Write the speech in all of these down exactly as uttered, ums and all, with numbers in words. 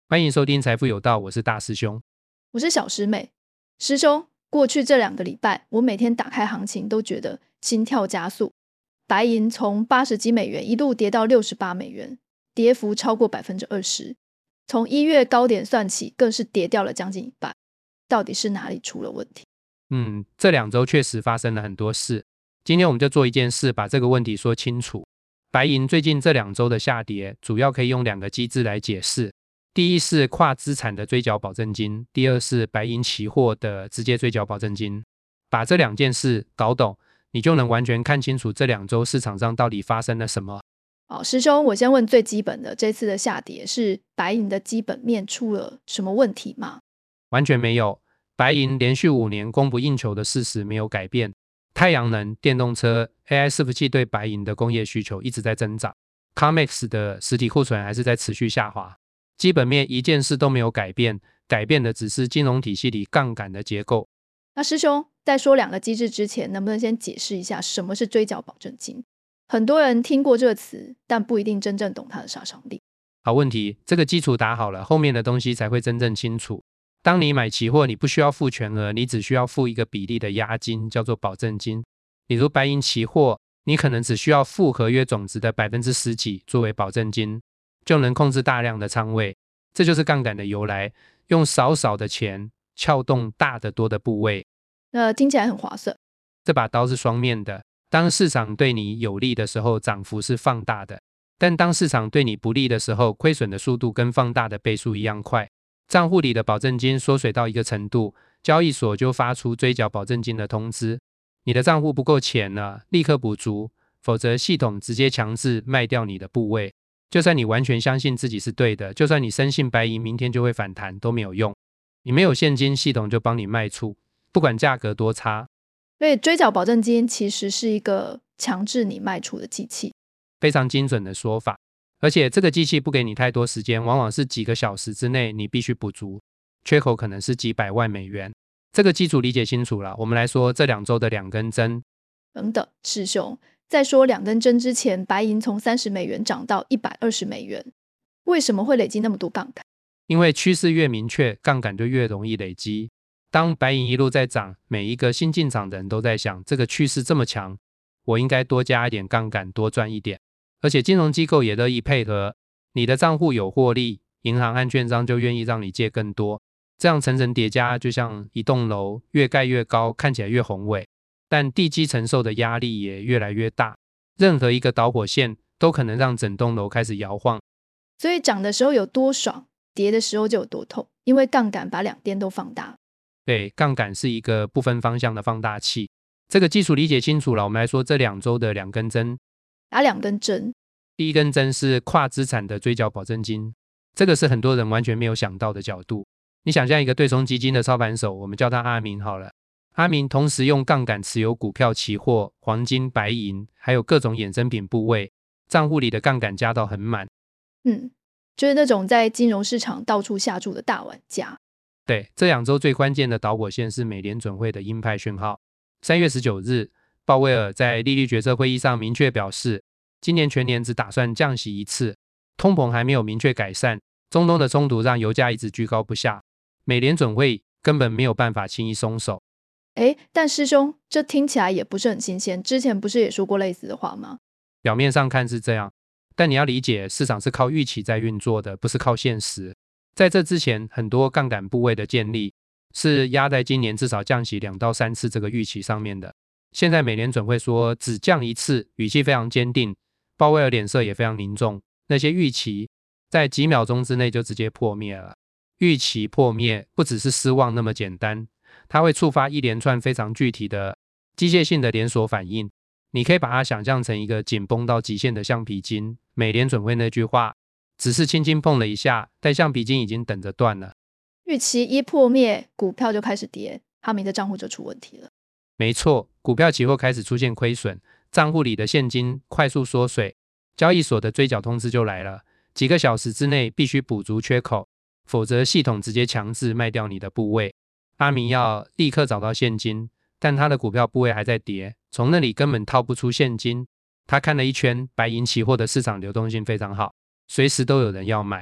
欢迎收听财富有道，我是大师兄。 我是小师妹。师兄，过去这两个礼拜，我每天打开行情都觉得心跳加速。白银从八十几美元一路跌到六十八美元，跌幅超过 百分之二十。 从一月高点算起，更是跌掉了将近一半。到底是哪里出了问题？ 嗯，这两周确实发生了很多事。今天我们就做一件事，把这个问题说清楚。白银最近这两周的下跌，主要可以用两个机制来解释。第一是跨资产的追缴保证金，第二是白银期货的直接追缴保证金。把这两件事搞懂，你就能完全看清楚这两周市场上到底发生了什么。 好，师兄，我先问最基本的，这次的下跌是白银的基本面出了什么问题吗？ 完全没有，白银连续五年供不应求的事实没有改变。太阳能、电动车、A I 伺服器对白银的工业需求一直在增长， C O M E X 的实体库存还是在持续下滑。基本面一件事都没有改变，改变的只是金融体系里杠杆的结构。 那师兄，在说两个机制之前，能不能先解释一下什么是追缴保证金？很多人听过这个词，但不一定真正懂它的杀伤力。 好问题，这个基础打好了，后面的东西才会真正清楚。当你买期货，你不需要付全额，你只需要付一个比例的押金，叫做保证金。比如白银期货，你可能只需要付合约总值的 百分之十 几作为保证金，就能控制大量的仓位。这就是杠杆的由来，用少少的钱撬动大得多的部位。 那听起来很划算。 这把刀是双面的，当市场对你有利的时候，涨幅是放大的，但当市场对你不利的时候，亏损的速度跟放大的倍数一样快。账户里的保证金缩水到一个程度，交易所就发出追缴保证金的通知。你的账户不够钱了，立刻补足，否则系统直接强制卖掉你的部位。就算你完全相信自己是对的，就算你深信白银明天就会反弹，都没有用。你没有现金，系统就帮你卖出，不管价格多差。 所以追缴保证金其实是一个强制你卖出的机器。 非常精准的说法。而且这个机器不给你太多时间，往往是几个小时之内你必须补足，缺口可能是几百万美元。这个基础理解清楚了，我们来说这两周的两根针。 等等，师兄，在说两根针之前，白银从三十美元涨到一百二十美元，为什么会累积那么多杠杆？ 因为趋势越明确，杠杆就越容易累积。当白银一路在涨，每一个新进场的人都在想，这个趋势这么强，我应该多加一点杠杆，多赚一点。而且金融机构也乐意配合，你的账户有获利，银行和券商就愿意让你借更多，这样层层叠加，就像一栋楼越盖越高，看起来越宏伟，但地基承受的压力也越来越大，任何一个导火线都可能让整栋楼开始摇晃。 所以涨的时候有多爽，跌的时候就有多痛，因为杠杆把两边都放大。 对，杠杆是一个不分方向的放大器。这个基础理解清楚了，我们来说这两周的两根针。 打两根针。 第一根针是跨资产的追缴保证金，这个是很多人完全没有想到的角度。你想象一个对冲基金的操盘手，我们叫他阿明好了。阿明同时用杠杆持有股票、期货、黄金、白银，还有各种衍生品部位，账户里的杠杆加到很满。 嗯，就是那种在金融市场到处下注的大玩家。 对，这两周最关键的导火线是美联准会的鹰派讯号。三月十九日，鲍威尔在利率决策会议上明确表示，今年全年只打算降息一次，通膨还没有明确改善，中东的冲突让油价一直居高不下，美联准会根本没有办法轻易松手。 诶，但师兄，这听起来也不是很新鲜，之前不是也说过类似的话吗？ 表面上看是这样，但你要理解，市场是靠预期在运作的，不是靠现实。在这之前，很多杠杆部位的建立是压在今年至少降息两到三次这个预期上面的。现在美联准会说只降一次，语气非常坚定，鲍威尔脸色也非常凝重，那些预期在几秒钟之内就直接破灭了。预期破灭不只是失望那么简单，它会触发一连串非常具体的机械性的连锁反应。你可以把它想象成一个紧绷到极限的橡皮筋，美联准会那句话只是轻轻碰了一下，但橡皮筋已经等着断了。 预期一破灭，股票就开始跌，阿明的账户就出问题了。 没错，股票期货开始出现亏损，账户里的现金快速缩水，交易所的追缴通知就来了，几个小时之内必须补足缺口，否则系统直接强制卖掉你的部位。阿明要立刻找到现金，但他的股票部位还在跌，从那里根本套不出现金。他看了一圈，白银期货的市场流动性非常好，随时都有人要买。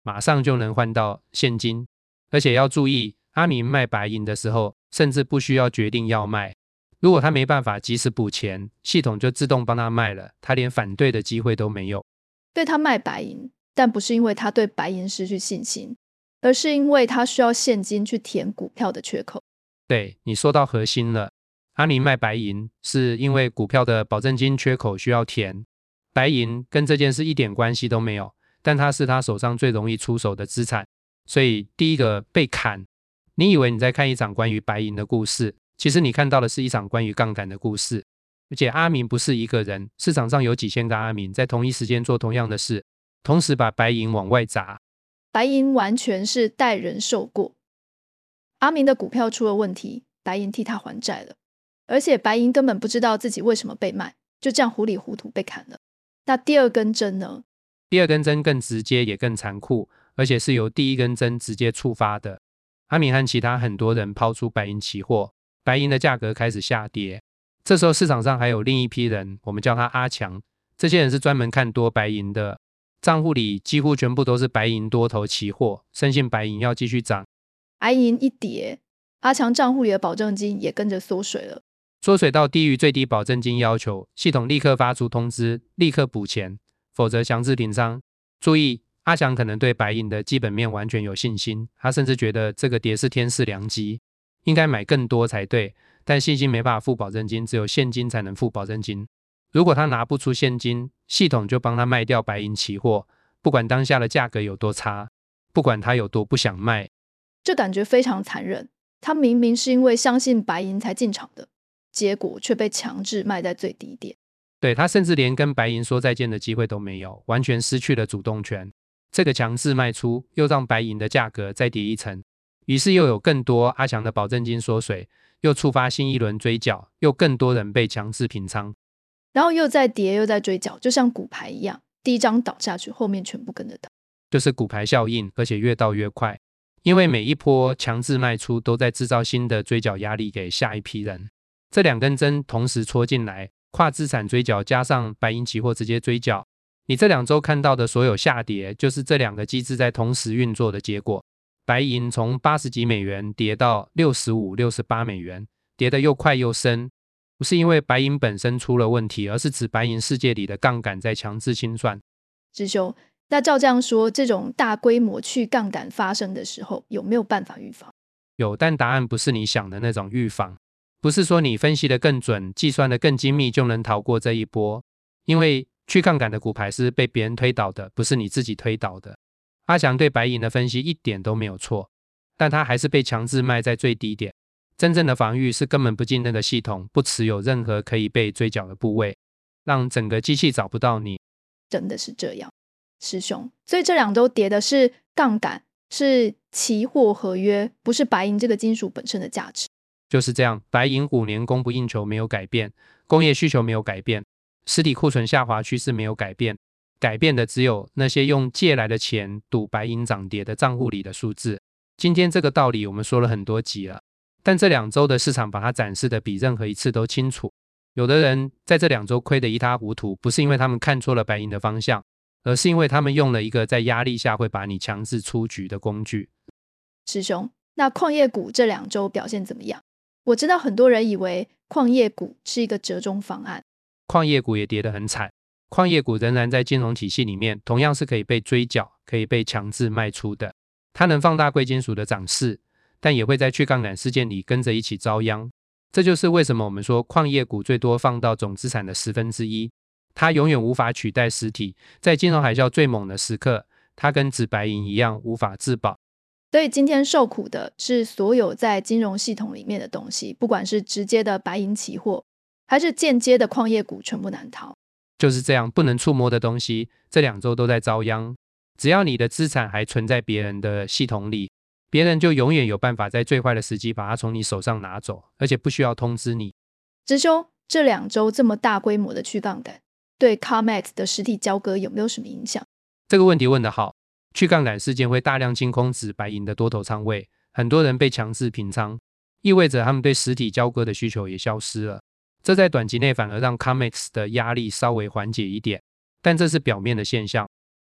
马上就能换到现金。而且要注意，阿明卖白银的时候，甚至不需要决定要卖。如果他没办法及时补钱，系统就自动帮他卖了，他连反对的机会都没有。 对他卖白银，但不是因为他对白银失去信心，而是因为他需要现金去填股票的缺口。 对，你说到核心了，阿明卖白银是因为股票的保证金缺口需要填，白银跟这件事一点关系都没有，但它是他手上最容易出手的资产。所以第一个被砍，你以为你在看一场关于白银的故事，其实你看到的是一场关于杠杆的故事。而且阿明不是一个人，市场上有几千个阿明在同一时间做同样的事，同时把白银往外砸。 白银完全是代人受过，阿明的股票出了问题，白银替他还债了，而且白银根本不知道自己为什么被卖，就这样糊里糊涂被砍了。那第二根针呢？ 第二根针更直接也更残酷，而且是由第一根针直接触发的。阿明和其他很多人抛出白银期货，白银的价格开始下跌。这时候市场上还有另一批人，我们叫他阿强，这些人是专门看多白银的，账户里几乎全部都是白银多头期货，深信白银要继续涨。 白银一跌，阿强账户里的保证金也跟着缩水了， 缩水到低于最低保证金要求，系统立刻发出通知，立刻补钱，否则强制平仓。注意，阿强可能对白银的基本面完全有信心，他甚至觉得这个跌是天赐良机，应该买更多才对，但信心没办法付保证金，只有现金才能付保证金。如果他拿不出现金，系统就帮他卖掉白银期货，不管当下的价格有多差，不管他有多不想卖。 这感觉非常残忍，他明明是因为相信白银才进场的，结果却被强制卖在最低点。 对，他甚至连跟白银说再见的机会都没有，完全失去了主动权。这个强制卖出又让白银的价格再跌一层，于是又有更多阿强的保证金缩水，又触发新一轮追缴，又更多人被强制平仓， 然后又在跌又在追缴，就像骨牌一样，第一张倒下去，后面全部跟着倒， 就是骨牌效应，而且越倒越快。因为每一波强制卖出都在制造新的追缴压力给下一批人，这两根针同时戳进来，跨资产追缴加上白银期货直接追缴，你这两周看到的所有下跌，就是这两个机制在同时运作的结果。白银从八十几美元跌到六十五、六十八美元，跌得又快又深，不是因为白银本身出了问题，而是指白银世界里的杠杆在强制清算。 师兄，那照这样说，这种大规模去杠杆发生的时候，有没有办法预防？ 有，但答案不是你想的那种预防，不是说你分析得更准，计算得更精密就能逃过这一波。因为去杠杆的骨牌是被别人推倒的，不是你自己推倒的。阿强对白银的分析一点都没有错，但他还是被强制卖在最低点。真正的防御是根本不进那个系统，不持有任何可以被追缴的部位，让整个机器找不到你。 真的是这样，师兄。所以这两周跌的是杠杆，是期货合约，不是白银这个金属本身的价值。 就是这样，白银五年供不应求没有改变，工业需求没有改变，实体库存下滑趋势没有改变，改变的只有那些用借来的钱赌白银涨跌的账户里的数字。今天这个道理我们说了很多集了，但这两周的市场把它展示的比任何一次都清楚。有的人在这两周亏得一塌糊涂，不是因为他们看错了白银的方向，而是因为他们用了一个在压力下会把你强制出局的工具。 师兄，那矿业股这两周表现怎么样？我知道很多人以为矿业股是一个折中方案， 矿业股也跌得很惨，矿业股仍然在金融体系里面同样是可以被追缴，可以被强制卖出的。它能放大贵金属的涨势，但也会在去杠杆事件里跟着一起遭殃。这就是为什么我们说矿业股最多放到总资产的十分之一，它永远无法取代实体。在金融海啸最猛的时刻，它跟纸白银一样无法自保。 所以今天受苦的是所有在金融系统里面的东西，不管是直接的白银期货，还是间接的矿业股，全部难逃。 就是这样，不能触摸的东西，这两周都在遭殃。只要你的资产还存在别人的系统里，别人就永远有办法在最坏的时机把它从你手上拿走，而且不需要通知你。 师兄，这两周这么大规模的去杠杆，对 C O M E X 的实体交割有没有什么影响？ 这个问题问得好。去杠杆事件会大量清空纸白银的多头仓位，很多人被强制平仓，意味着他们对实体交割的需求也消失了。这在短期内反而让 C O M E X 的压力稍微缓解一点，但这是表面的现象。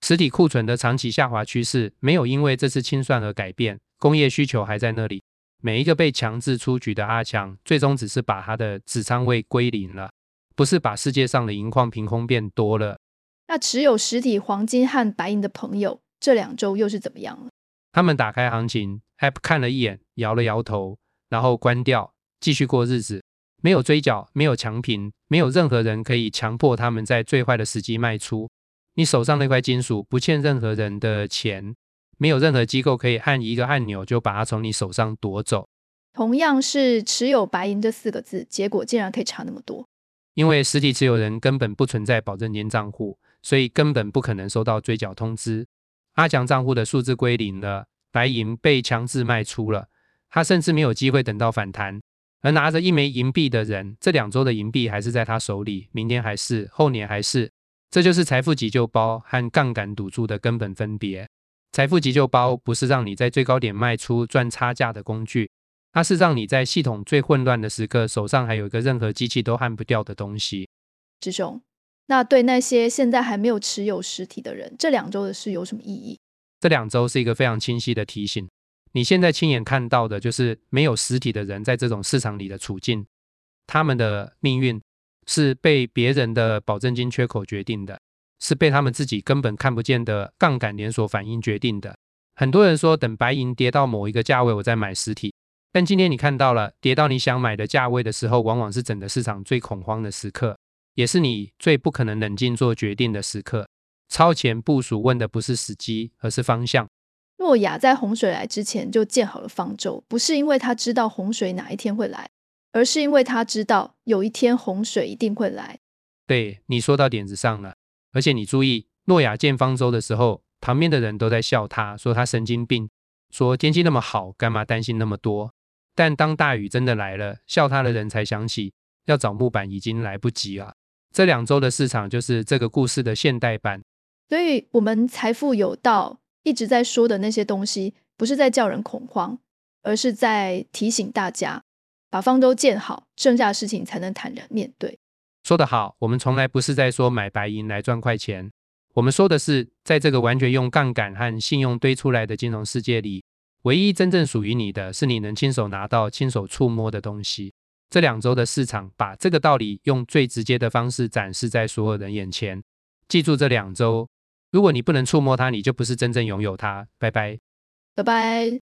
实体库存的长期下滑趋势没有因为这次清算而改变，工业需求还在那里。每一个被强制出局的阿强，最终只是把他的子仓位归零了，不是把世界上的银矿凭空变多了。 那持有实体黄金和白银的朋友，这两周又是怎么样了？ 他们打开行情 App 看了一眼，摇了摇头，然后关掉，继续过日子。没有追缴，没有强平，没有任何人可以强迫他们在最坏的时机卖出。你手上那块金属不欠任何人的钱，没有任何机构可以按一个按钮就把它从你手上夺走。 同样是持有白银这四个字，结果竟然可以差那么多。 因为实体持有人根本不存在保证金账户，所以根本不可能收到追缴通知。阿强账户的数字归零了，白银被强制卖出了，他甚至没有机会等到反弹。而拿着一枚银币的人，这两周的银币还是在他手里，明天还是，后年还是。这就是财富急救包和杠杆赌注的根本分别。财富急救包不是让你在最高点卖出赚差价的工具，它是让你在系统最混乱的时刻，手上还有一个任何机器都焊不掉的东西。 志雄，那对那些现在还没有持有实体的人，这两周的事有什么意义？ 这两周是一个非常清晰的提醒，你现在亲眼看到的就是没有实体的人在这种市场里的处境，他们的命运是被别人的保证金缺口决定的，是被他们自己根本看不见的杠杆连锁反应决定的。很多人说等白银跌到某一个价位我再买实体，但今天你看到了，跌到你想买的价位的时候，往往是整个市场最恐慌的时刻，也是你最不可能冷静做决定的时刻。超前部署问的不是时机，而是方向。 诺亚在洪水来之前就建好了方舟，不是因为他知道洪水哪一天会来，而是因为他知道有一天洪水一定会来。 对，你说到点子上了。而且你注意，诺亚建方舟的时候，旁边的人都在笑他，说他神经病，说天气那么好，干嘛担心那么多。但当大雨真的来了，笑他的人才想起要找木板已经来不及了。这两周的市场就是这个故事的现代版。 所以我们财富有道一直在说的那些东西，不是在叫人恐慌，而是在提醒大家把方舟建好，剩下的事情才能坦然面对。 说得好，我们从来不是在说买白银来赚快钱，我们说的是在这个完全用杠杆和信用堆出来的金融世界里，唯一真正属于你的是你能亲手拿到、亲手触摸的东西。这两周的市场把这个道理用最直接的方式展示在所有人眼前。记住这两周，如果你不能触摸它，你就不是真正拥有它。拜拜。 拜拜。